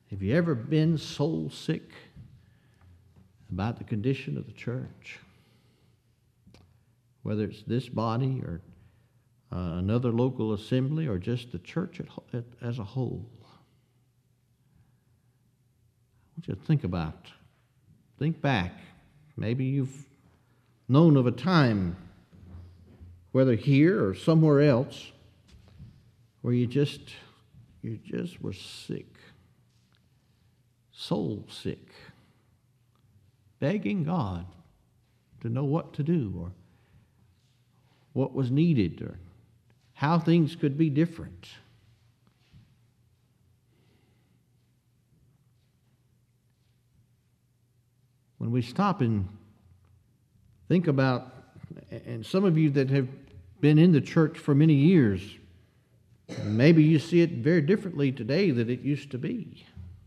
Have you ever been soul sick about the condition of the church? Whether it's this body or another local assembly or just the church as a whole. I want you to think back. Maybe you've known of a time, whether here or somewhere else, where you just were sick, soul sick, begging God to know what to do or what was needed or how things could be different. When we stop and think about, and some of you that have been in the church for many years, maybe you see it very differently today than it used to be.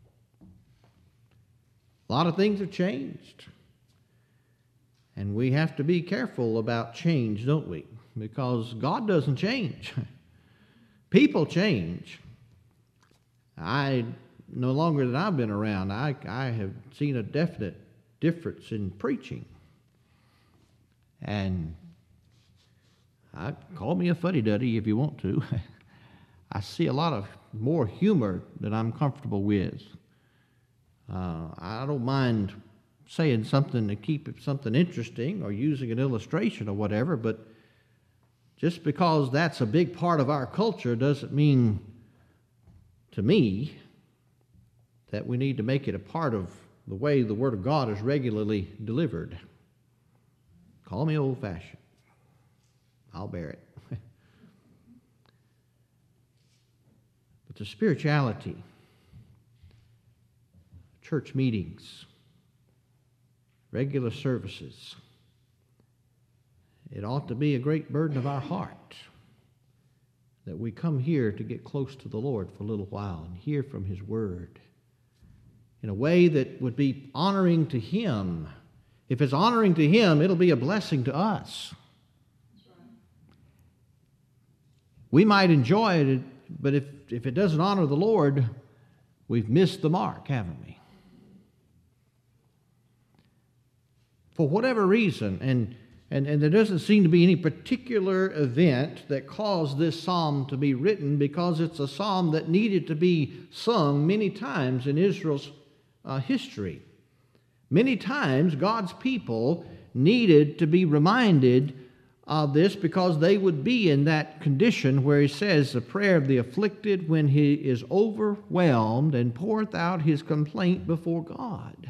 A lot of things have changed. And we have to be careful about change, don't we? Because God doesn't change. People change. No longer than I've been around, I have seen a definite difference in preaching. And call me a fuddy-duddy if you want to. I see a lot of more humor that I'm comfortable with. I don't mind saying something to keep it something interesting or using an illustration or whatever, but just because that's a big part of our culture doesn't mean, to me, that we need to make it a part of the way the Word of God is regularly delivered. Call me old-fashioned. I'll bear it. But the spirituality, church meetings, regular services, it ought to be a great burden of our heart that we come here to get close to the Lord for a little while and hear from His Word in a way that would be honoring to Him. If it's honoring to Him, it'll be a blessing to us. We might enjoy it, but if it doesn't honor the Lord, we've missed the mark, haven't we? For whatever reason, and there doesn't seem to be any particular event that caused this psalm to be written, because it's a psalm that needed to be sung many times in Israel's history. Many times God's people needed to be reminded of this because they would be in that condition where He says, the prayer of the afflicted when he is overwhelmed and poureth out his complaint before God.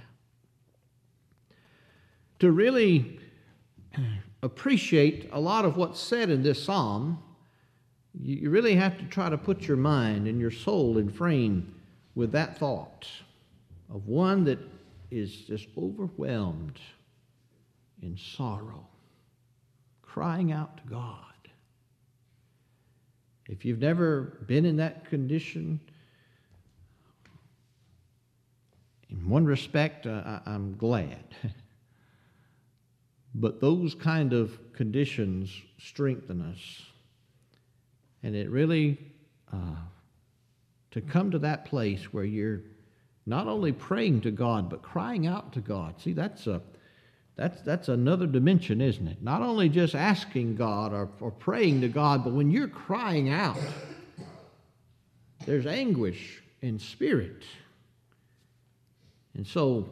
To really appreciate a lot of what's said in this psalm, you really have to try to put your mind and your soul in frame with that thought of one that is just overwhelmed in sorrow, crying out to God. If you've never been in that condition, in one respect, I'm glad. But those kind of conditions strengthen us. And it really, to come to that place where you're not only praying to God, but crying out to God. See, that's another dimension, isn't it? Not only just asking God or praying to God, but when you're crying out, there's anguish in spirit. And so,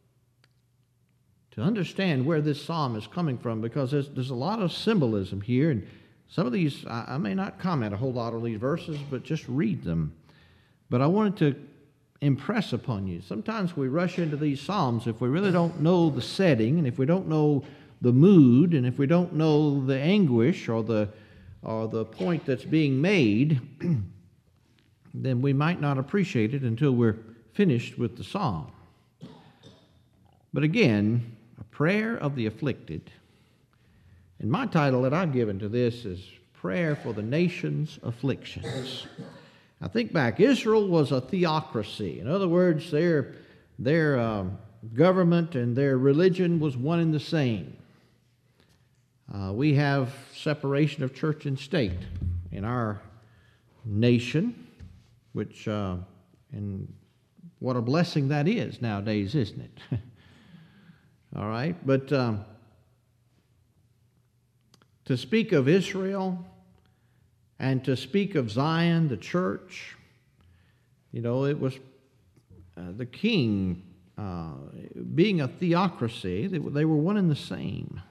to understand where this psalm is coming from, because there's a lot of symbolism here, and some of these, I may not comment a whole lot on these verses, but just read them. But I wanted to impress upon you. Sometimes we rush into these psalms if we really don't know the setting, and if we don't know the mood, and if we don't know the anguish or the point that's being made, then we might not appreciate it until we're finished with the psalm. But again, a prayer of the afflicted. And my title that I've given to this is Prayer for the Nation's Afflictions. Now think back, Israel was a theocracy. In other words, their government and their religion was one and the same. We have separation of church and state in our nation, which in What a blessing that is nowadays, isn't it? All right, but to speak of Israel and to speak of Zion, the church, it was the king being a theocracy. They were one and the same.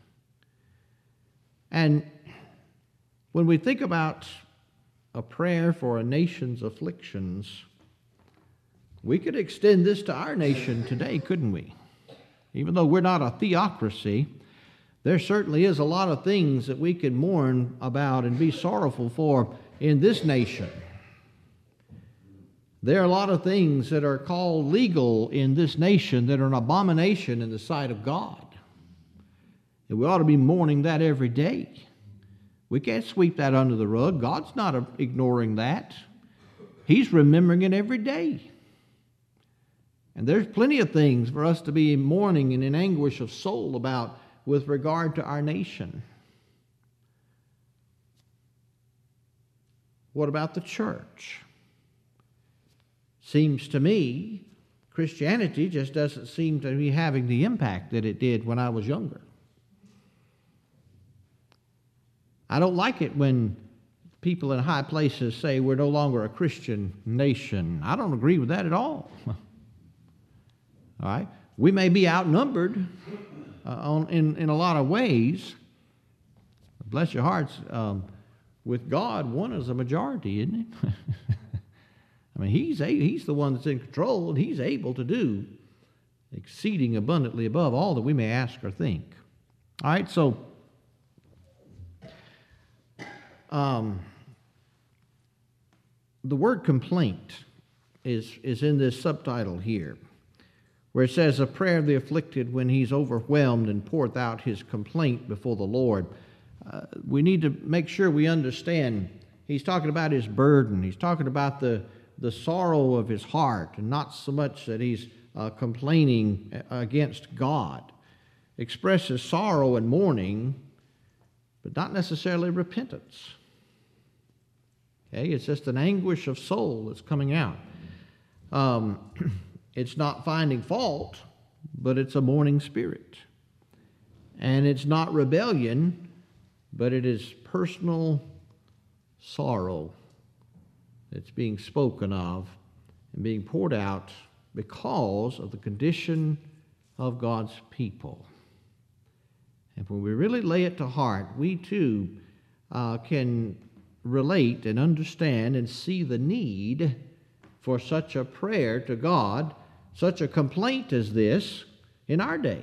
And when we think about a prayer for a nation's afflictions, we could extend this to our nation today, couldn't we? Even though we're not a theocracy, there certainly is a lot of things that we could mourn about and be sorrowful for in this nation. There are a lot of things that are called legal in this nation that are an abomination in the sight of God. And we ought to be mourning that every day. We can't sweep that under the rug. God's not ignoring that. He's remembering it every day. And there's plenty of things for us to be mourning and in anguish of soul about with regard to our nation. What about the church? Seems to me Christianity just doesn't seem to be having the impact that it did when I was younger. I don't like it when people in high places say we're no longer a Christian nation. I don't agree with that at all. All right? We may be outnumbered in a lot of ways. Bless your hearts. With God, one is a majority, isn't it? I mean, he's the one that's in control, and he's able to do exceeding abundantly above all that we may ask or think. All right, so the word complaint is in this subtitle here, where it says, a prayer of the afflicted when he's overwhelmed and poureth out his complaint before the Lord. We need to make sure we understand he's talking about his burden. He's talking about the sorrow of his heart, and not so much that he's complaining against God. Expresses sorrow and mourning, but not necessarily repentance. Okay, it's just an anguish of soul that's coming out. It's not finding fault, but it's a mourning spirit. And it's not rebellion, but it is personal sorrow that's being spoken of and being poured out because of the condition of God's people. And when we really lay it to heart, we too can relate and understand and see the need for such a prayer to God, such a complaint as this in our day.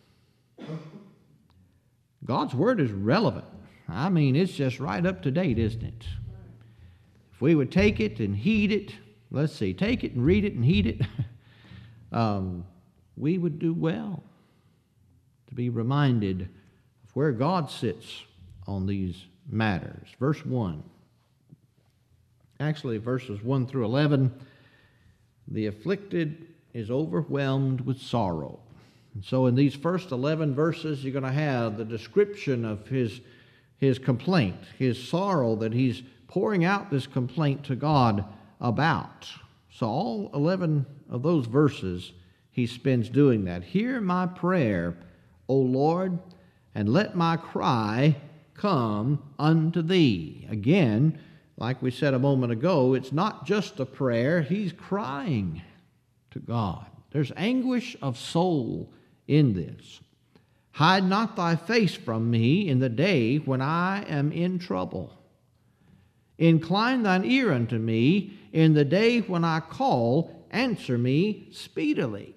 God's Word is relevant. I mean, it's just right up to date, isn't it? If we would take it and heed it, take it and read it and heed it, we would do well to be reminded of where God sits on these matters. Verse 1. Actually, verses 1 through 11, the afflicted is overwhelmed with sorrow. And so in these first 11 verses, you're going to have the description of his complaint, his sorrow that he's pouring out this complaint to God about. So all 11 of those verses, he spends doing that. Hear my prayer, O Lord, and let my cry come unto thee. Again, like we said a moment ago, it's not just a prayer. He's crying to God. There's anguish of soul in this. Hide not thy face from me in the day when I am in trouble. Incline thine ear unto me in the day when I call. Answer me speedily.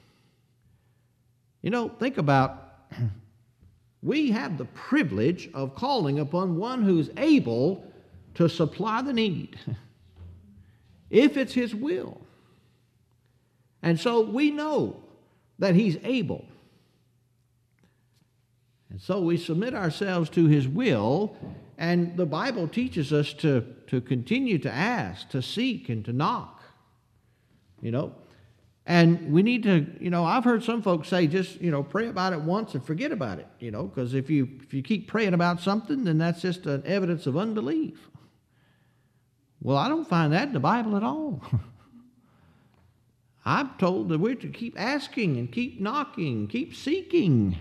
Think about, we have the privilege of calling upon one who's able to supply the need, if it's his will. And so we know that he's able. And so we submit ourselves to his will, and the Bible teaches us to continue to ask, to seek, and to knock. And we need to, I've heard some folks say just, pray about it once and forget about it, because if you keep praying about something, then that's just an evidence of unbelief. Well, I don't find that in the Bible at all. I'm told that we're to keep asking and keep knocking, keep seeking.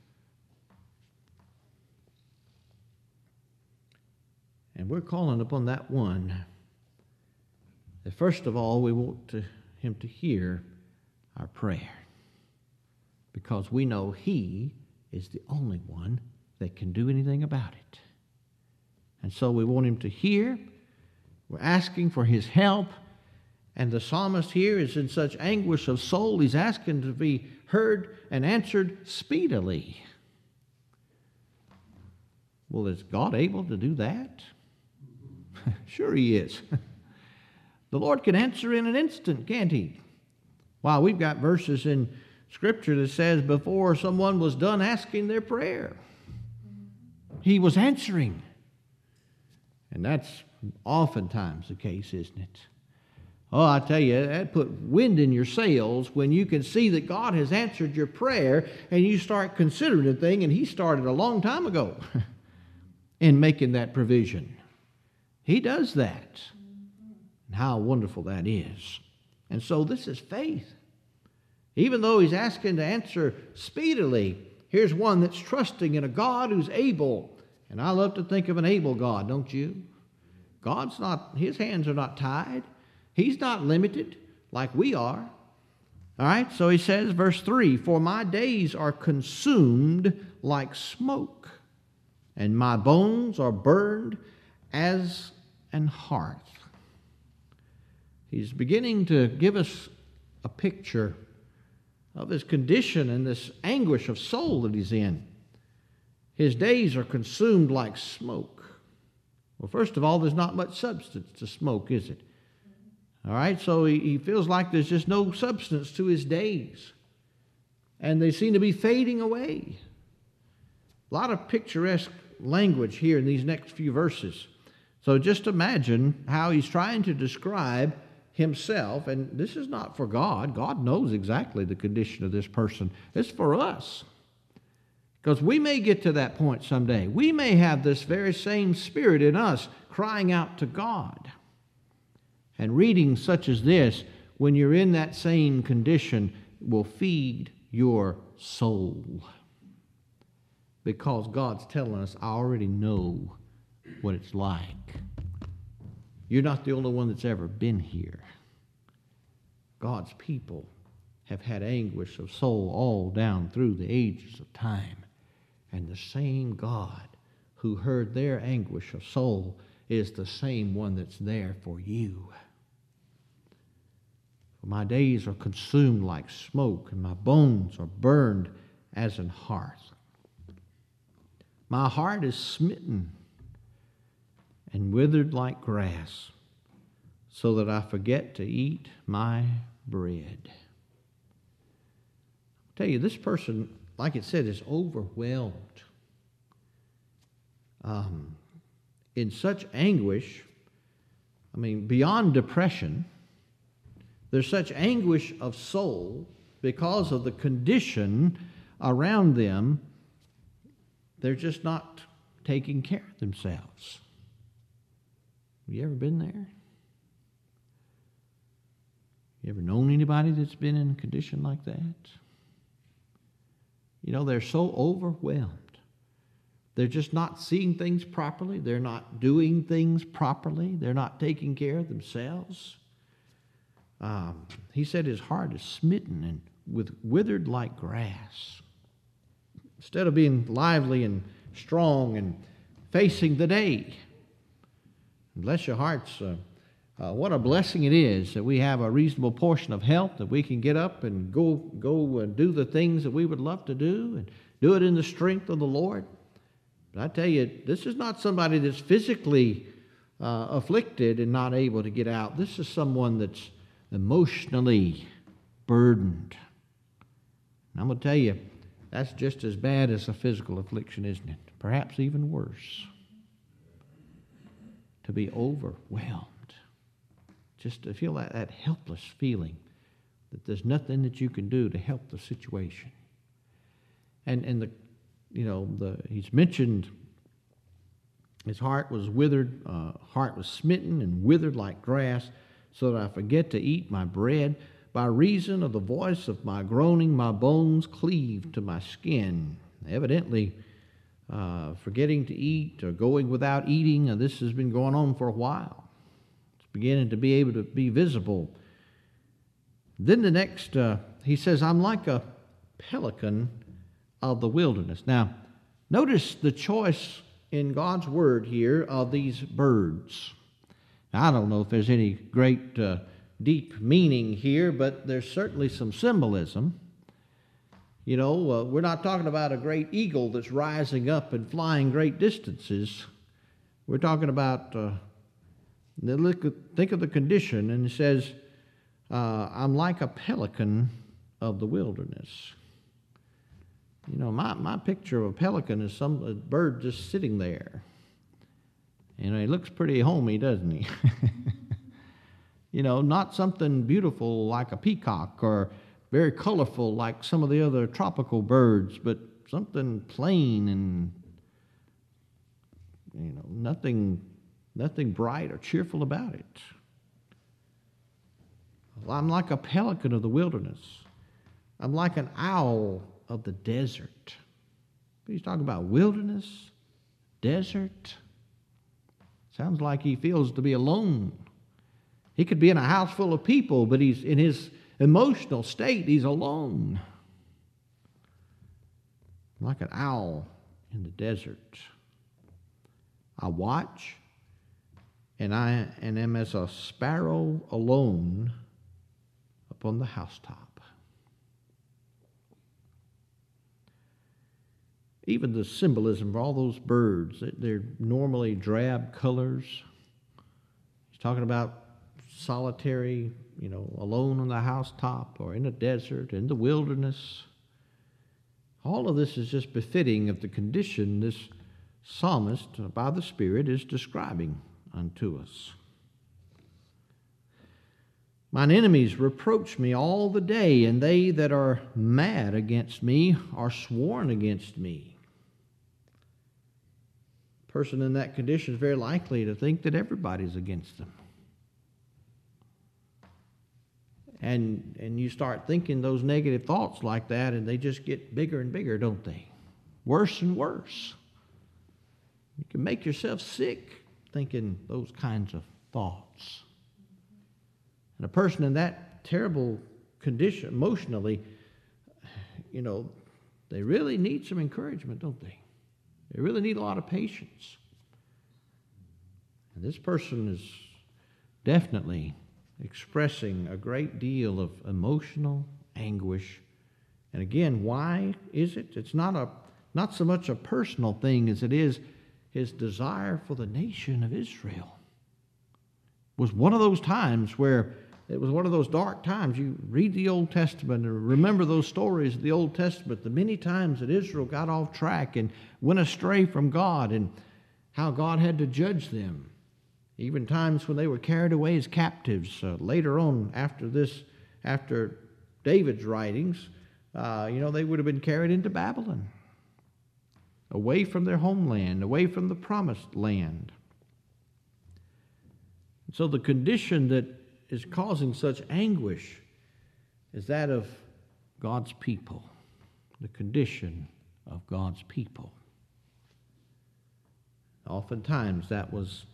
And we're calling upon that one that first of all we want him to hear our prayer, because we know he is the only one that can do anything about it. And so we want him to hear. We're asking for his help. And the psalmist here is in such anguish of soul, he's asking to be heard and answered speedily. Well, is God able to do that? Sure he is. The Lord can answer in an instant, can't he? Wow, we've got verses in Scripture that says before someone was done asking their prayer, he was answering. And that's oftentimes the case, isn't it? Oh, I tell you, that put wind in your sails when you can see that God has answered your prayer and you start considering a thing, and he started a long time ago in making that provision. He does that. And how wonderful that is. And so this is faith. Even though he's asking to answer speedily, here's one that's trusting in a God who's able. And I love to think of an able God, don't you? God's not, his hands are not tied. He's not limited like we are. All right, so he says, verse 3, "For my days are consumed like smoke, and my bones are burned as an hearth." He's beginning to give us a picture of his condition and this anguish of soul that he's in. His days are consumed like smoke. Well, first of all, there's not much substance to smoke, is it? All right, so he feels like there's just no substance to his days. And they seem to be fading away. A lot of picturesque language here in these next few verses. So just imagine how he's trying to describe himself. And this is not for God. God knows exactly the condition of this person. It's for us. Because we may get to that point someday. We may have this very same spirit in us crying out to God. And reading such as this, when you're in that same condition, will feed your soul. Because God's telling us, I already know what it's like. You're not the only one that's ever been here. God's people have had anguish of soul all down through the ages of time. And the same God who heard their anguish of soul is the same one that's there for you. For my days are consumed like smoke, and my bones are burned as an hearth. My heart is smitten and withered like grass, so that I forget to eat my bread. I'll tell you, this person, like it said, is overwhelmed. In such anguish, beyond depression, there's such anguish of soul because of the condition around them. They're just not taking care of themselves. Have you ever been there? You ever known anybody that's been in a condition like that? You know, they're so overwhelmed. They're just not seeing things properly. They're not doing things properly. They're not taking care of themselves. He said his heart is smitten and withered like grass. Instead of being lively and strong and facing the day. Bless your hearts. What a blessing it is that we have a reasonable portion of health, that we can get up and go and do the things that we would love to do and do it in the strength of the Lord. But I tell you, this is not somebody that's physically afflicted and not able to get out. This is someone that's emotionally burdened. And I'm going to tell you, that's just as bad as a physical affliction, isn't it? Perhaps even worse. To be overwhelmed. Just to feel that helpless feeling that there's nothing that you can do to help the situation. And he's mentioned his heart was withered, heart was smitten and withered like grass, so that I forget to eat my bread. by reason of the voice of my groaning, my bones cleave to my skin. Evidently, forgetting to eat or going without eating, this has been going on for a while. It's beginning to be able to be visible. Then the next, he says, I'm like a pelican of the wilderness. Now, notice the choice in God's word here of these birds. Now, I don't know if there's any great deep meaning here, but there's certainly some symbolism. You know, we're not talking about a great eagle that's rising up and flying great distances. We're talking about, think of the condition, and it says, I'm like a pelican of the wilderness. You know, my picture of a pelican is a bird just sitting there. You know, he looks pretty homey, doesn't he? You know, not something beautiful like a peacock or very colorful like some of the other tropical birds, but something plain and, you know, nothing bright or cheerful about it. Well, I'm like a pelican of the wilderness. I'm like an owl of the desert. He's talking about wilderness, desert. Sounds like he feels to be alone. He could be in a house full of people, but he's in his emotional state, he's alone. Like an owl in the desert. I watch, and I am as a sparrow alone upon the housetop. Even the symbolism of all those birds, they're normally drab colors. He's talking about solitary, you know, alone on the housetop or in a desert, in the wilderness. All of this is just befitting of the condition this psalmist, by the Spirit, is describing unto us. Mine enemies reproach me all the day, and they that are mad against me are sworn against me. A person in that condition is very likely to think that everybody's against them. And you start thinking those negative thoughts like that, and they just get bigger and bigger, don't they? Worse and worse. You can make yourself sick thinking those kinds of thoughts. And a person in that terrible condition, emotionally, you know, they really need some encouragement, don't they? They really need a lot of patience. And this person is definitely expressing a great deal of emotional anguish. And again, why is it? It's not so much a personal thing as it is his desire for the nation of Israel. It was one of those times where it was one of those dark times. You read the Old Testament and remember those stories of the Old Testament, the many times that Israel got off track and went astray from God and how God had to judge them. Even times when they were carried away as captives. Later on, after David's writings, they would have been carried into Babylon, away from their homeland, away from the promised land. So the condition that is causing such anguish is that of God's people, the condition of God's people. Oftentimes that was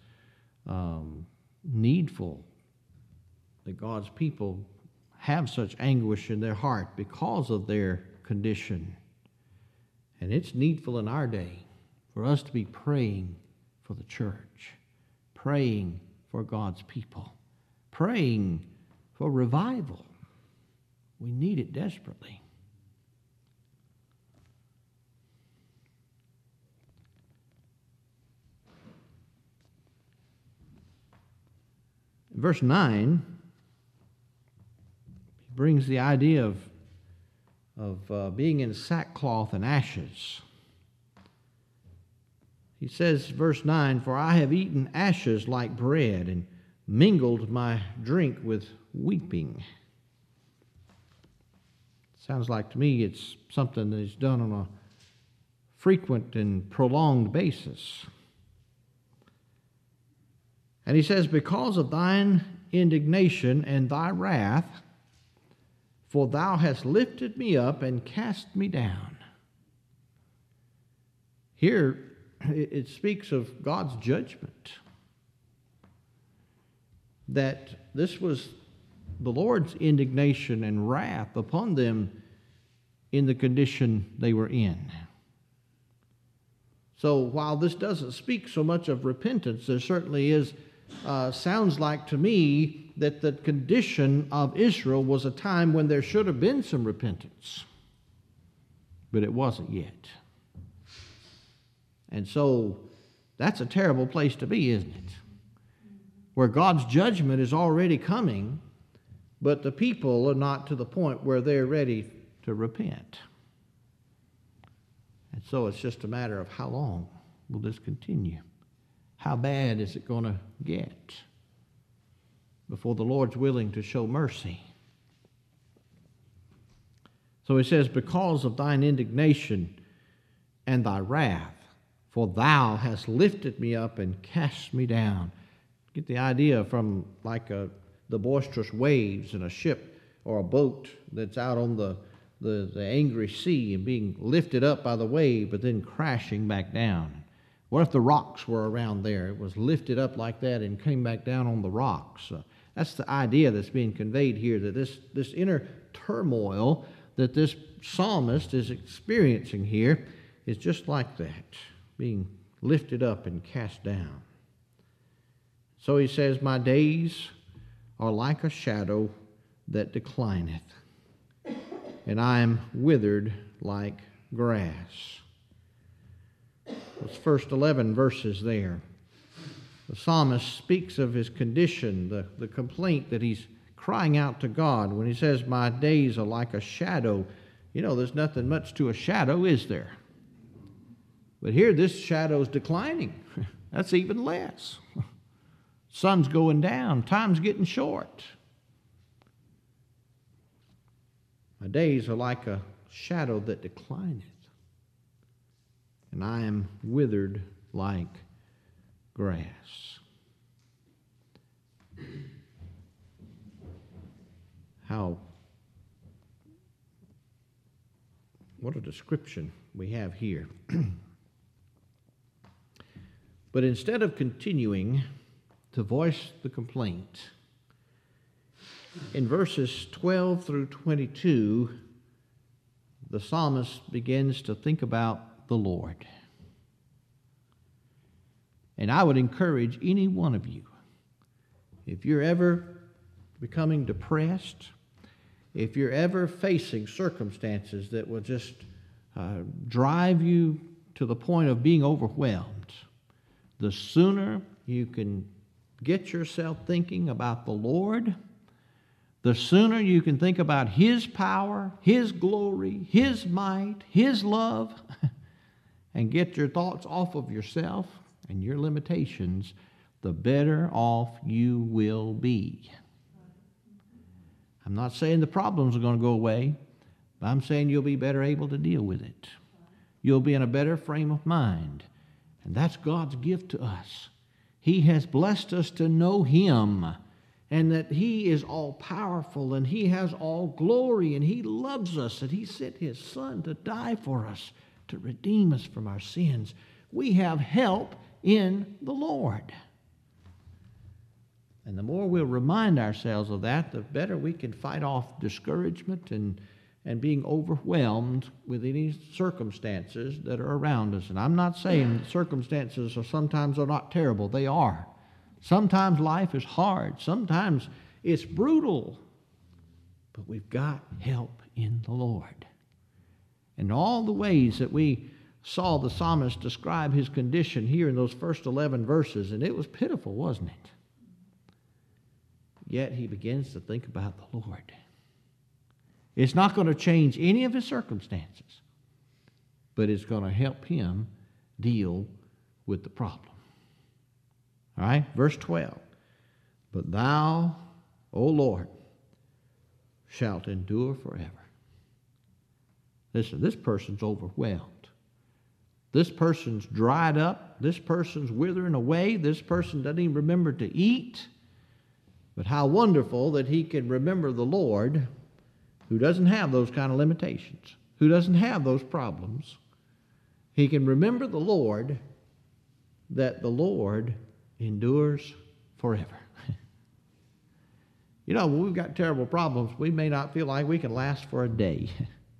needful that God's people have such anguish in their heart because of their condition. And it's needful in our day for us to be praying for the church, praying for God's people, praying for revival. We need it desperately. In verse 9, he brings the idea of being in sackcloth and ashes. He says, verse 9, "For I have eaten ashes like bread, and mingled my drink with weeping." Sounds like to me it's something that is done on a frequent and prolonged basis. And he says, "Because of thine indignation and thy wrath, for thou hast lifted me up and cast me down. Here it speaks of God's judgment, that this was the Lord's indignation and wrath upon them in the condition they were in. So while this doesn't speak so much of repentance, there certainly is, sounds like to me that the condition of Israel was a time when there should have been some repentance, but it wasn't yet. And so that's a terrible place to be, isn't it? Where God's judgment is already coming, but the people are not to the point where they're ready to repent. And so it's just a matter of how long will this continue? How bad is it going to get before the Lord's willing to show mercy? So he says, because of thine indignation and thy wrath, for thou hast lifted me up and cast me down. Get the idea from like the boisterous waves in a ship or a boat that's out on the angry sea and being lifted up by the wave but then crashing back down. What if the rocks were around there? It was lifted up like that and came back down on the rocks. That's the idea that's being conveyed here, that this inner turmoil that this psalmist is experiencing here is just like that, being lifted up and cast down. So he says, my days are like a shadow that declineth, and I am withered like grass. Those first 11 verses there. The psalmist speaks of his condition, the complaint that he's crying out to God when he says, my days are like a shadow. You know, there's nothing much to a shadow, is there? But here, this shadow's declining. That's even less. Sun's going down. Time's getting short. My days are like a shadow that declineth, and I am withered like grass. What a description we have here. But instead of continuing to voice the complaint, in verses 12 through 22, the psalmist begins to think about the Lord. And I would encourage any one of you, if you're ever becoming depressed, if you're ever facing circumstances that will just drive you to the point of being overwhelmed, the sooner you can get yourself thinking about the Lord, the sooner you can think about His power, His glory, His might, His love, and get your thoughts off of yourself and your limitations, the better off you will be. I'm not saying the problems are going to go away, but I'm saying you'll be better able to deal with it. You'll be in a better frame of mind. And that's God's gift to us. He has blessed us to know Him, and that He is all-powerful, and He has all glory, and He loves us, and He sent His Son to die for us, to redeem us from our sins. We have help in the Lord. And the more we'll remind ourselves of that, the better we can fight off discouragement and being overwhelmed with any circumstances that are around us. And I'm not saying circumstances sometimes are not terrible. They are. Sometimes life is hard. Sometimes it's brutal. But we've got help in the Lord. And all the ways that we saw the psalmist describe his condition here in those first 11 verses, and it was pitiful, wasn't it? Yet he begins to think about the Lord. It's not going to change any of his circumstances, but it's going to help him deal with the problem. All right, verse 12. But thou, O Lord, shalt endure forever. Listen, this person's overwhelmed. This person's dried up. This person's withering away. This person doesn't even remember to eat. But how wonderful that he can remember the Lord who doesn't have those kind of limitations, who doesn't have those problems, he can remember the Lord, that the Lord endures forever. You know, when we've got terrible problems, we may not feel like we can last for a day.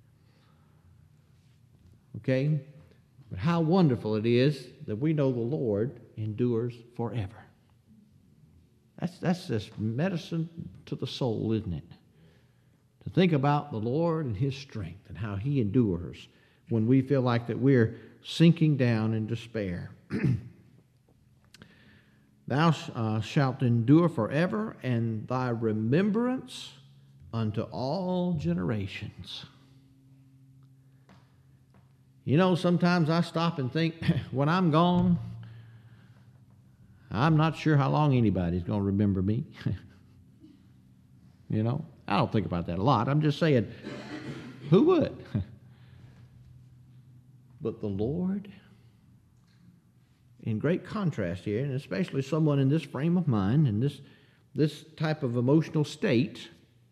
Okay? But how wonderful it is that we know the Lord endures forever. That's just medicine to the soul, isn't it? To think about the Lord and His strength and how He endures when we feel like that we're sinking down in despair. Thou shalt endure forever, and thy remembrance unto all generations. You know, sometimes I stop and think, when I'm gone, I'm not sure how long anybody's going to remember me. You know, I don't think about that a lot. I'm just saying, who would? But the Lord, in great contrast here, and especially someone in this frame of mind and this type of emotional state,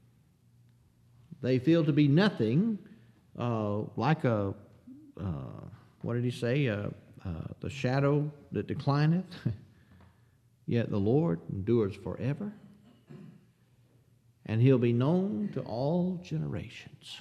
they feel to be nothing like a, what did he say, the shadow that declineth. Yet the Lord endures forever, and He'll be known to all generations.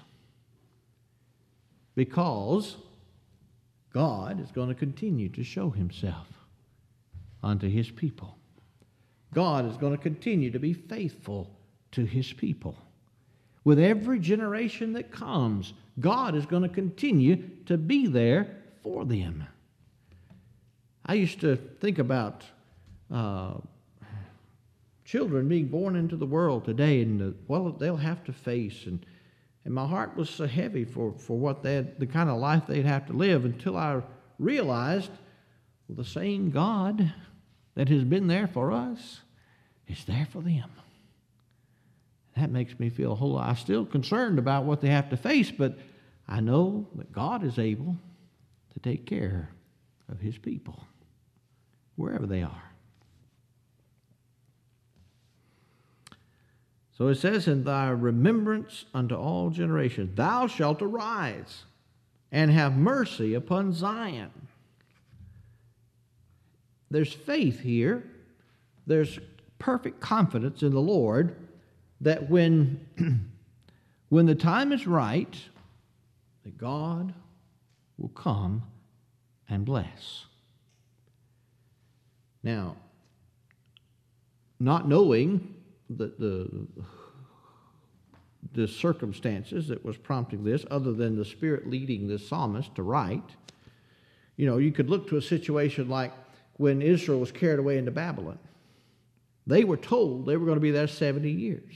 Because God is going to continue to show Himself unto His people. God is going to continue to be faithful to His people. With every generation that comes, God is going to continue to be there for them. I used to think about children being born into the world today and what they'll have to face, and my heart was so heavy for what the kind of life they'd have to live, until I realized the same God that has been there for us is there for them. That makes me feel a whole lot. I'm still concerned about what they have to face, but I know that God is able to take care of His people wherever they are. So it says, in thy remembrance unto all generations, thou shalt arise and have mercy upon Zion. There's faith here. There's perfect confidence in the Lord that when the time is right, that God will come and bless. Now, not knowing the circumstances that was prompting this, other than the Spirit leading the psalmist to write, you know, you could look to a situation like when Israel was carried away into Babylon. They were told they were going to be there 70 years.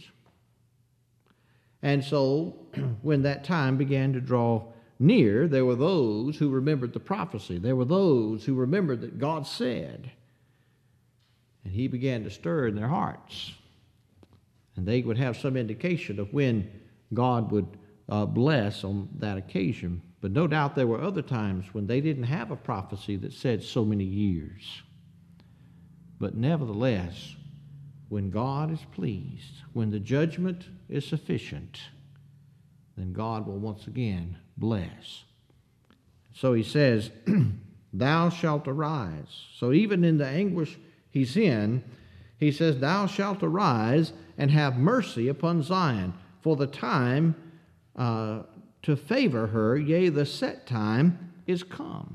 And so when that time began to draw near, there were those who remembered the prophecy. There were those who remembered that God said. And He began to stir in their hearts. And they would have some indication of when God would bless on that occasion. But no doubt there were other times when they didn't have a prophecy that said so many years. But nevertheless, when God is pleased, when the judgment is sufficient, then God will once again bless. So He says, thou shalt arise. So even in the anguish he's in, He says, thou shalt arise and have mercy upon Zion, for the time to favor her, yea, the set time is come.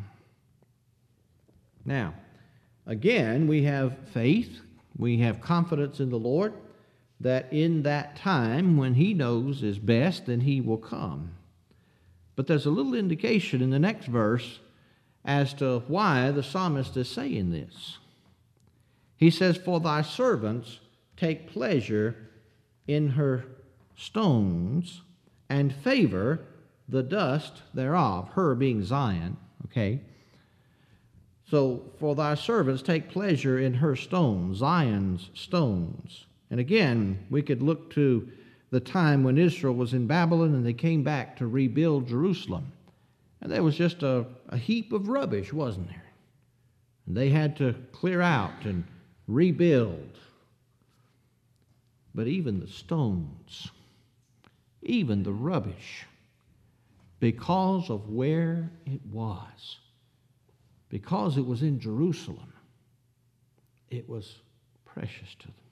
Now, again, we have faith, we have confidence in the Lord, that in that time when He knows is best, then He will come. But there's a little indication in the next verse as to why the psalmist is saying this. He says, for thy servants take pleasure in her stones and favor the dust thereof, her being Zion, okay? So, for thy servants take pleasure in her stones, Zion's stones. And again, we could look to the time when Israel was in Babylon and they came back to rebuild Jerusalem. And there was just a heap of rubbish, wasn't there? And they had to clear out and rebuild. But even the stones, even the rubbish, because of where it was. Because it was in Jerusalem, it was precious to them.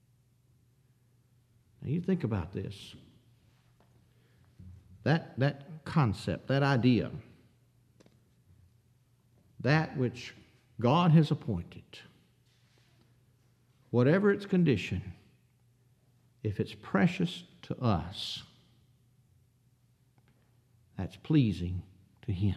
Now you think about this. That concept, that idea, that which God has appointed, whatever its condition, if it's precious to us, that's pleasing to Him.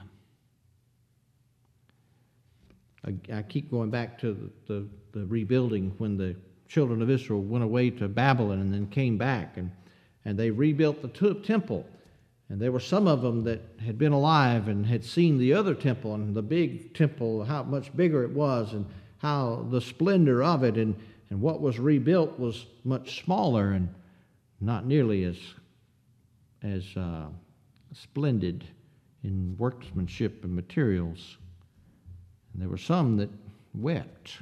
I keep going back to the rebuilding when the children of Israel went away to Babylon and then came back, and they rebuilt the temple. And there were some of them that had been alive and had seen the other temple, and the big temple, how much bigger it was, and how the splendor of it, and what was rebuilt was much smaller and not nearly as splendid in workmanship and materials. And there were some that wept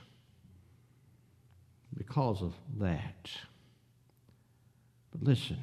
because of that. But listen,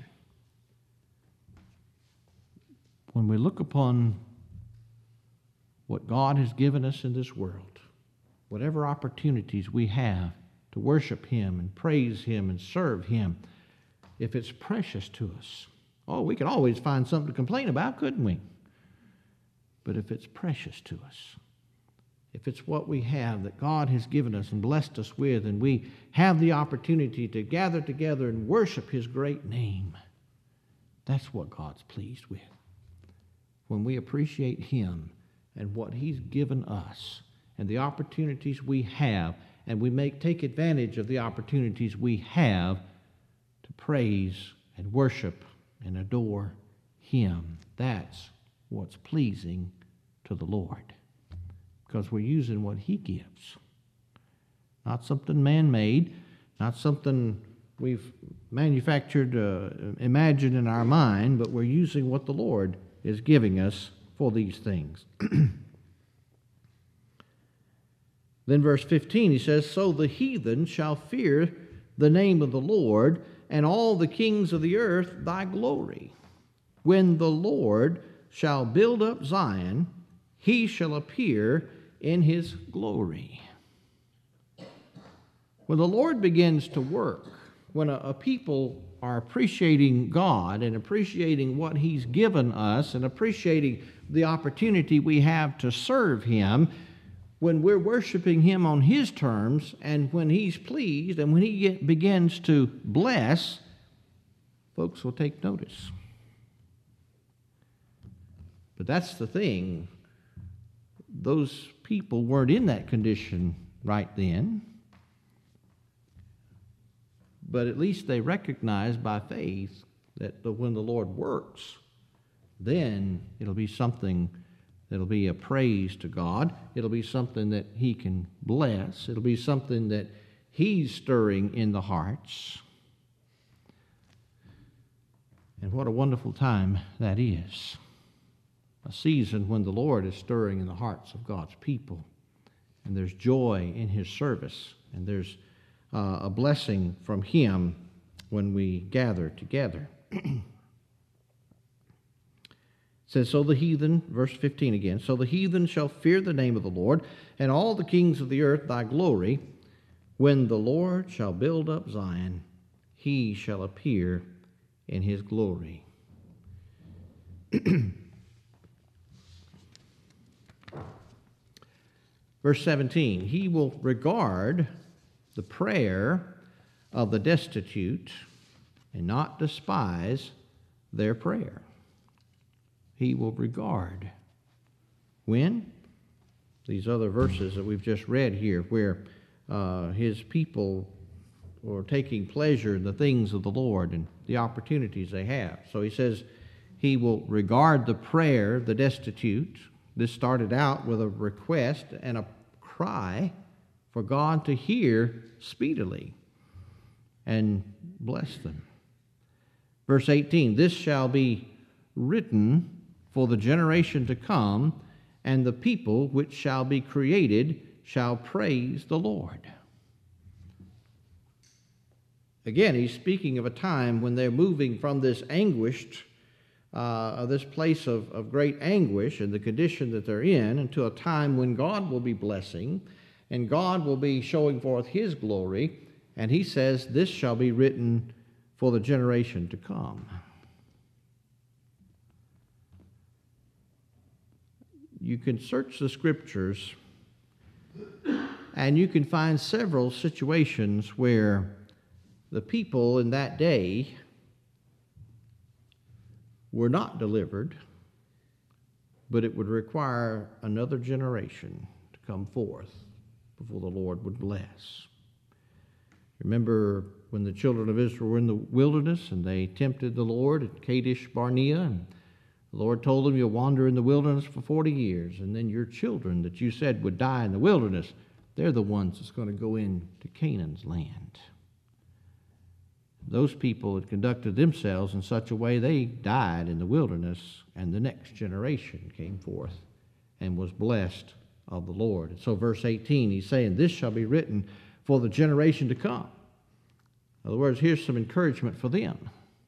when we look upon what God has given us in this world, whatever opportunities we have to worship Him and praise Him and serve Him, if it's precious to us, we could always find something to complain about, couldn't we? But if it's precious to us, if it's what we have that God has given us and blessed us with, and we have the opportunity to gather together and worship His great name, that's what God's pleased with. When we appreciate Him and what He's given us and the opportunities we have, and we take advantage of the opportunities we have to praise and worship and adore Him, that's what's pleasing to the Lord. Because we're using what He gives. Not something man-made, not something we've manufactured, imagined in our mind, but we're using what the Lord is giving us for these things. Then verse 15, he says, "So the heathen shall fear the name of the Lord, and all the kings of the earth thy glory. When the Lord shall build up Zion, He shall appear in His glory." When the Lord begins to work, when a people are appreciating God and appreciating what He's given us and appreciating the opportunity we have to serve Him, when we're worshiping Him on His terms, and when He's pleased and when He begins to bless, folks will take notice. But that's the thing. Those people weren't in that condition right then. But at least they recognize by faith that when the Lord works, then it'll be something that'll be a praise to God. It'll be something that He can bless. It'll be something that He's stirring in the hearts. And what a wonderful time that is. A season when the Lord is stirring in the hearts of God's people. And there's joy in His service. And there's a blessing from Him when we gather together. It says, so the heathen, verse 15 again, "So the heathen shall fear the name of the Lord, and all the kings of the earth thy glory. When the Lord shall build up Zion, He shall appear in His glory." Verse 17, "He will regard the prayer of the destitute and not despise their prayer." He will regard. When? These other verses that we've just read here, where His people are taking pleasure in the things of the Lord and the opportunities they have. So He says He will regard the prayer of the destitute. This started out with a request and a cry for God to hear speedily and bless them. Verse 18, "This shall be written for the generation to come, and the people which shall be created shall praise the Lord." Again, he's speaking of a time when they're moving from this this place of great anguish and the condition that they're in, into a time when God will be blessing and God will be showing forth his glory. And he says, this shall be written for the generation to come. You can search the scriptures and you can find several situations where the people in that day were not delivered, but it would require another generation to come forth before the Lord would bless. Remember when the children of Israel were in the wilderness and they tempted the Lord at Kadesh Barnea, and the Lord told them, you'll wander in the wilderness for 40 years, and then your children that you said would die in the wilderness, they're the ones that's going to go into Canaan's land. Those people had conducted themselves in such a way they died in the wilderness, and the next generation came forth and was blessed of the Lord. And so verse 18, he's saying, this shall be written for the generation to come. In other words, here's some encouragement for them.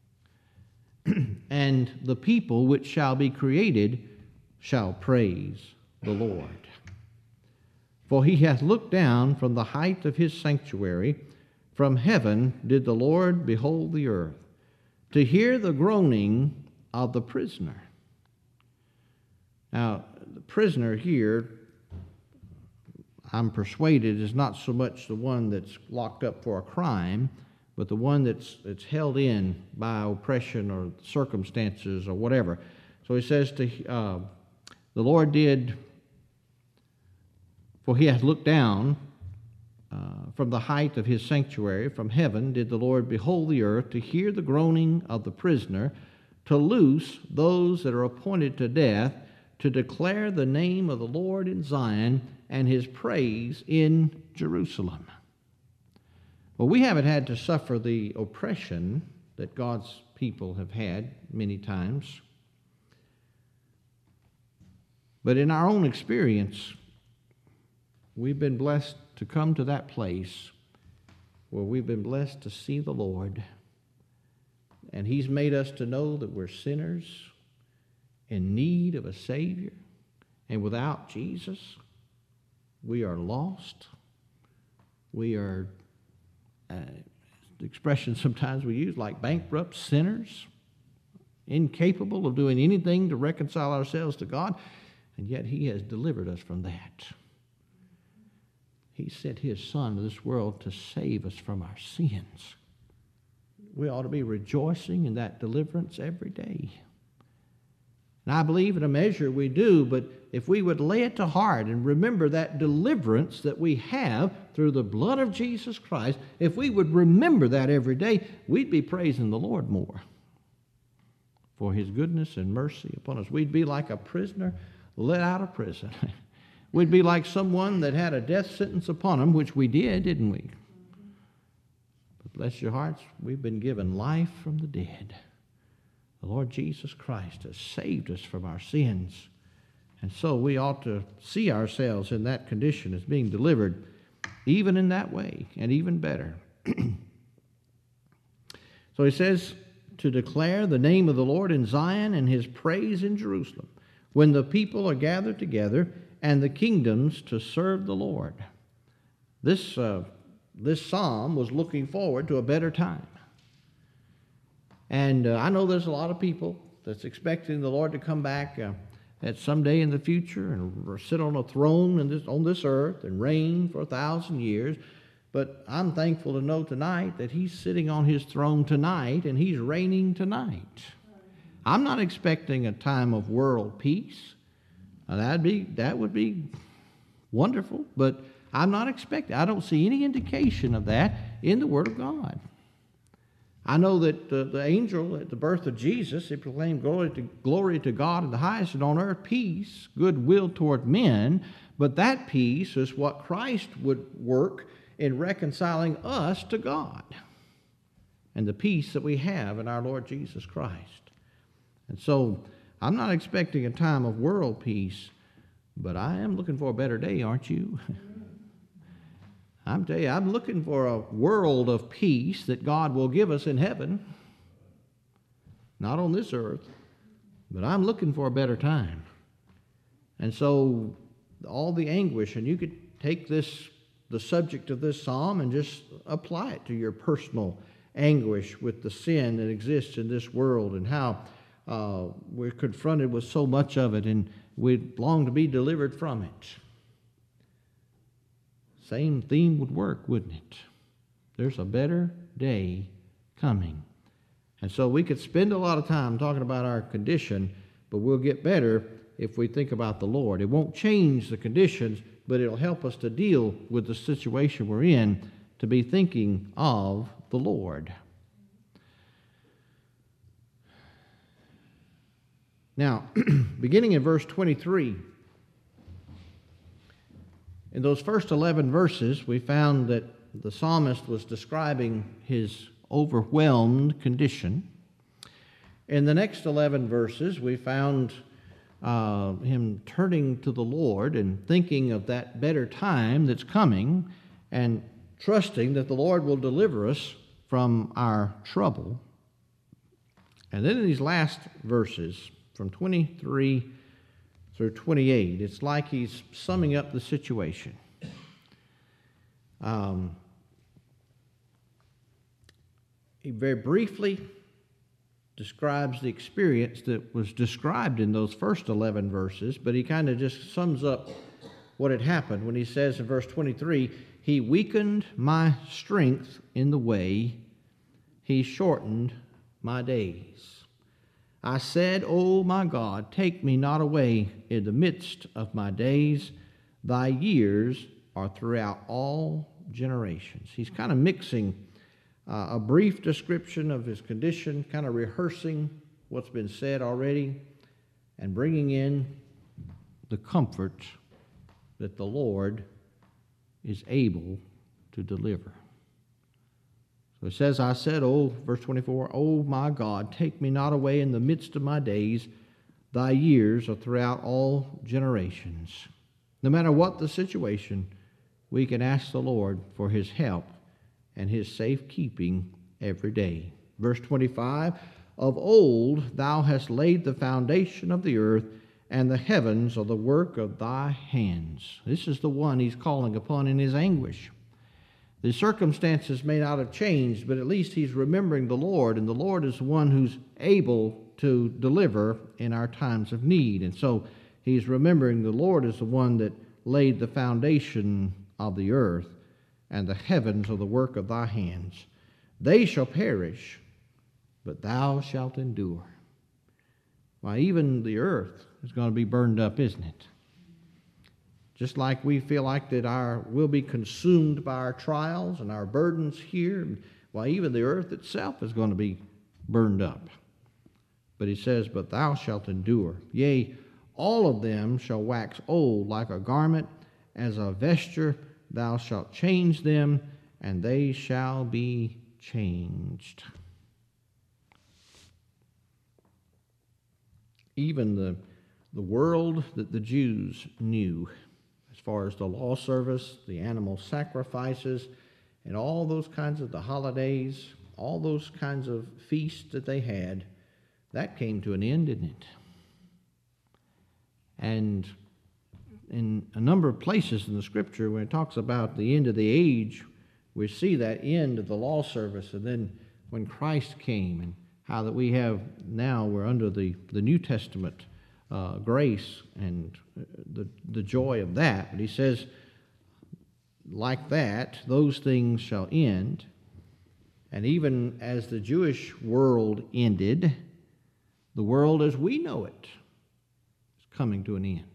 And the people which shall be created shall praise the Lord. For he hath looked down from the height of his sanctuary. From heaven did the Lord behold the earth, to hear the groaning of the prisoner. Now, the prisoner here, I'm persuaded, is not so much the one that's locked up for a crime, but the one that's held in by oppression or circumstances or whatever. So he says, the Lord did, for he hath looked down from the height of his sanctuary, from heaven did the Lord behold the earth, to hear the groaning of the prisoner, to loose those that are appointed to death, to declare the name of the Lord in Zion, and his praise in Jerusalem. Well, we haven't had to suffer the oppression that God's people have had many times. But in our own experience, we've been blessed to come to that place where we've been blessed to see the Lord. And he's made us to know that we're sinners in need of a Savior. And without Jesus, we are lost. We are, the expression sometimes we use, like bankrupt sinners, incapable of doing anything to reconcile ourselves to God. And yet he has delivered us from that. He sent his Son to this world to save us from our sins. We ought to be rejoicing in that deliverance every day. And I believe in a measure we do, but if we would lay it to heart and remember that deliverance that we have through the blood of Jesus Christ, if we would remember that every day, we'd be praising the Lord more for his goodness and mercy upon us. We'd be like a prisoner let out of prison. We'd be like someone that had a death sentence upon them, which we did, didn't we? But bless your hearts, we've been given life from the dead. The Lord Jesus Christ has saved us from our sins. And so we ought to see ourselves in that condition as being delivered, even in that way, and even better. So he says, to declare the name of the Lord in Zion and his praise in Jerusalem, when the people are gathered together, and the kingdoms to serve the Lord. This psalm was looking forward to a better time. And I know there's a lot of people that's expecting the Lord to come back at some day in the future and sit on a throne on this earth and reign for 1,000 years. But I'm thankful to know tonight that he's sitting on his throne tonight and he's reigning tonight. I'm not expecting a time of world peace. That would be wonderful, but I'm not expecting. I don't see any indication of that in the Word of God. I know that the angel at the birth of Jesus, he proclaimed glory to God in the highest, and on earth peace, goodwill toward men. But that peace is what Christ would work in reconciling us to God, and the peace that we have in our Lord Jesus Christ. And so I'm not expecting a time of world peace, but I am looking for a better day, aren't you? I'm telling you, I'm looking for a world of peace that God will give us in heaven. Not on this earth, but I'm looking for a better time. And so all the anguish, and you could take the subject of this psalm and just apply it to your personal anguish with the sin that exists in this world and how we're confronted with so much of it and we long to be delivered from it. Same theme would work, wouldn't it? There's a better day coming. And so we could spend a lot of time talking about our condition, but we'll get better if we think about the Lord. It won't change the conditions, but it'll help us to deal with the situation we're in, to be thinking of the Lord. Now, beginning in verse 23, in those first 11 verses, we found that the psalmist was describing his overwhelmed condition. In the next 11 verses, we found him turning to the Lord and thinking of that better time that's coming and trusting that the Lord will deliver us from our trouble. And then in these last verses, from 23 through 28, it's like he's summing up the situation. He very briefly describes the experience that was described in those first 11 verses, but he kind of just sums up what had happened when he says in verse 23, "He weakened my strength in the way, he shortened my days. I said, O my God, take me not away in the midst of my days. Thy years are throughout all generations." He's kind of mixing a brief description of his condition, kind of rehearsing what's been said already, and bringing in the comfort that the Lord is able to deliver. So it says, I said, verse 24, "O my God, take me not away in the midst of my days. Thy years are throughout all generations." No matter what the situation, we can ask the Lord for his help and his safekeeping every day. Verse 25, "Of old thou hast laid the foundation of the earth, and the heavens are the work of thy hands." This is the one he's calling upon in his anguish. The circumstances may not have changed, but at least he's remembering the Lord, and the Lord is the one who's able to deliver in our times of need. And so he's remembering the Lord is the one that laid the foundation of the earth, and the heavens are the work of thy hands. They shall perish, but thou shalt endure. Why, even the earth is going to be burned up, isn't it? Just like we feel like that we'll be consumed by our trials and our burdens here, why, even the earth itself is going to be burned up. But he says, but thou shalt endure. Yea, all of them shall wax old like a garment, as a vesture thou shalt change them, and they shall be changed. Even the world that the Jews knew, as far as the law service, the animal sacrifices, and all those kinds of the holidays, all those kinds of feasts that they had, that came to an end, didn't it? And in a number of places in the Scripture, when it talks about the end of the age, we see that end of the law service, and then when Christ came, and how that we have now, we're under the New Testament grace and the joy of that. But he says, like that, those things shall end. And even as the Jewish world ended, the world as we know it is coming to an end.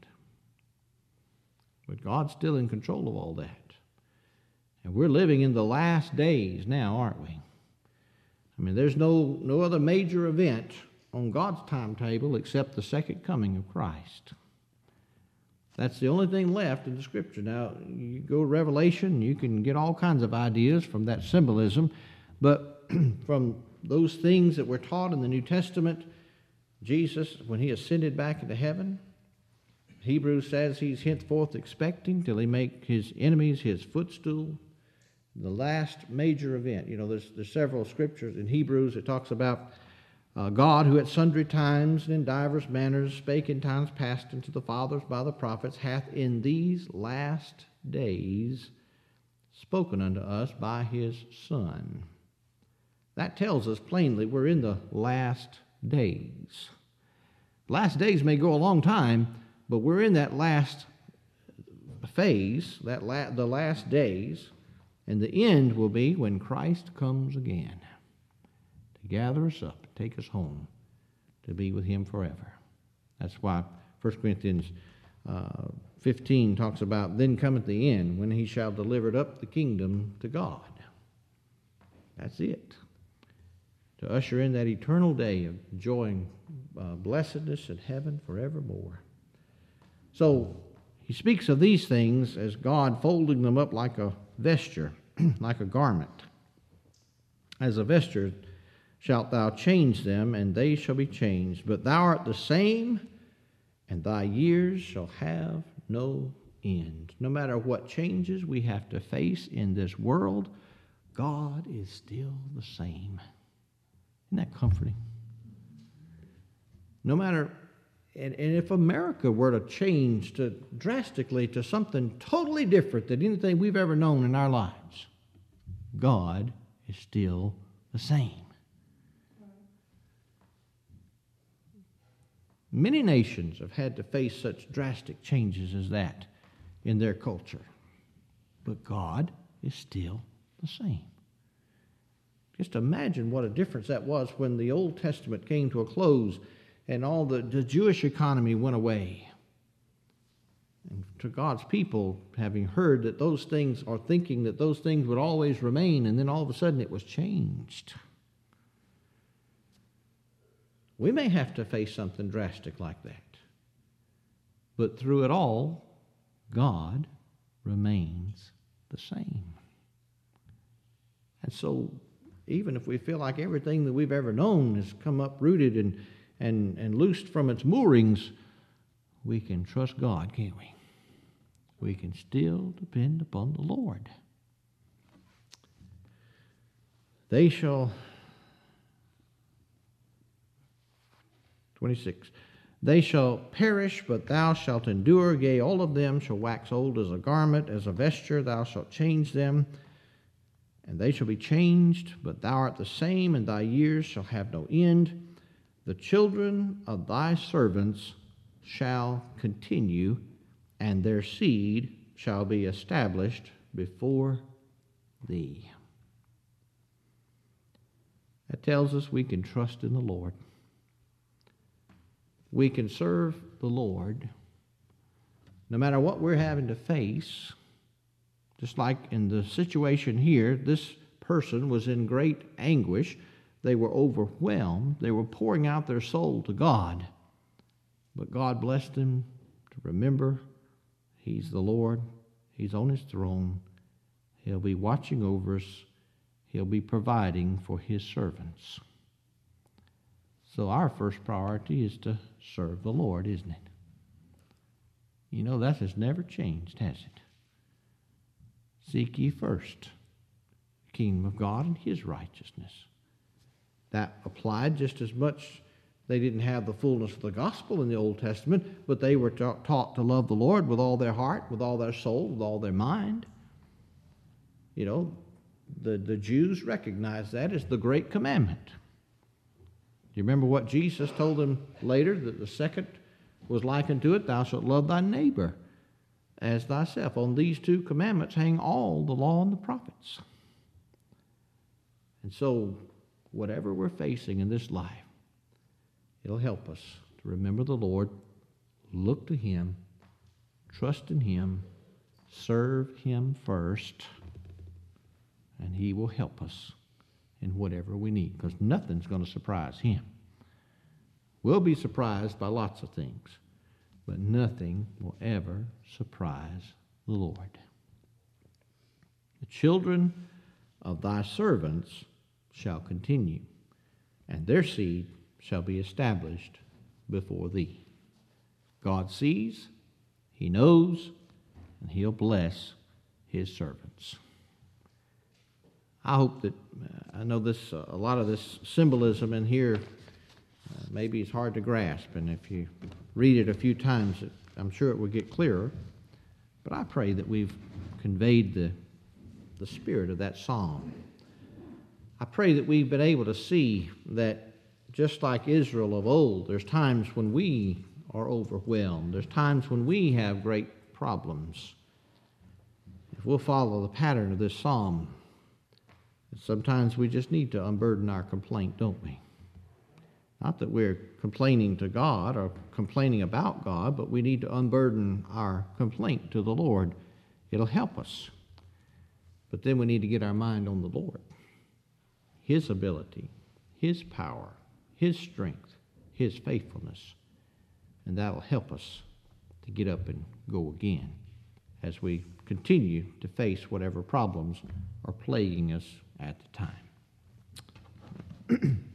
But God's still in control of all that. And we're living in the last days now, aren't we? I mean, there's no other major event on God's timetable except the second coming of Christ. That's the only thing left in the Scripture. Now, you go to Revelation, you can get all kinds of ideas from that symbolism, but from those things that were taught in the New Testament, Jesus, when he ascended back into heaven, Hebrews says he's henceforth expecting till he make his enemies his footstool. the last major event. There's several scriptures in Hebrews. It talks about God, who at sundry times and in divers manners spake in times past unto the fathers by the prophets, hath in these last days spoken unto us by his Son. That tells us plainly we're in the last days. Last days may go a long time, but we're in that last phase, the last days, and the end will be when Christ comes again to gather us up, take us home, to be with him forever. That's why 1 Corinthians 15 talks about, then cometh the end, when he shall deliver up the kingdom to God. That's it. To usher in that eternal day of enjoying blessedness in heaven forevermore. So he speaks of these things as God folding them up like a vesture, like a garment. As a vesture shalt thou change them, and they shall be changed. But thou art the same, and thy years shall have no end. No matter what changes we have to face in this world, God is still the same. Isn't that comforting? No matter, and if America were to change drastically to something totally different than anything we've ever known in our lives, God is still the same. Many nations have had to face such drastic changes as that in their culture, but God is still the same. Just imagine what a difference that was when the Old Testament came to a close and all the Jewish economy went away. And to God's people, having heard that those things, or thinking that those things would always remain, and then all of a sudden it was changed. We may have to face something drastic like that. But through it all, God remains the same. And so, even if we feel like everything that we've ever known has come uprooted and loosed from its moorings, we can trust God, can't we? We can still depend upon the Lord. They shall, 26, they shall perish, but thou shalt endure. Yea, all of them shall wax old as a garment, as a vesture, thou shalt change them. And they shall be changed, but thou art the same, and thy years shall have no end. The children of thy servants shall continue, and their seed shall be established before thee. That tells us we can trust in the Lord. We can serve the Lord no matter what we're having to face. Just like in the situation here, this person was in great anguish. They were overwhelmed. They were pouring out their soul to God. But God blessed them to remember He's the Lord. He's on His throne. He'll be watching over us. He'll be providing for His servants. So our first priority is to serve the Lord, isn't it? You know, that has never changed, has it? Seek ye first the kingdom of God and His righteousness. That applied just as much. They didn't have the fullness of the gospel in the Old Testament, but they were taught to love the Lord with all their heart, with all their soul, with all their mind. You know, the Jews recognized that as the great commandment. Do you remember what Jesus told them later? That the second was likened to it, thou shalt love thy neighbor as thyself. On these two commandments hang all the law and the prophets. And so, whatever we're facing in this life, it'll help us to remember the Lord, look to Him, trust in Him, serve Him first, and He will help us in whatever we need, because nothing's going to surprise Him. We'll be surprised by lots of things, but nothing will ever surprise the Lord. The children of thy servants shall continue, and their seed shall be established before thee. God sees, He knows, and He'll bless His servants. I hope that, I know this, a lot of this symbolism in here maybe it's hard to grasp, and if you read it a few times, I'm sure it will get clearer. But I pray that we've conveyed the spirit of that psalm. I pray that we've been able to see that just like Israel of old, there's times when we are overwhelmed. There's times when we have great problems. If we'll follow the pattern of this psalm, sometimes we just need to unburden our complaint, don't we? Not that we're complaining to God or complaining about God, but we need to unburden our complaint to the Lord. It'll help us. But then we need to get our mind on the Lord, His ability, His power, His strength, His faithfulness. And that'll help us to get up and go again as we continue to face whatever problems are plaguing us at the time.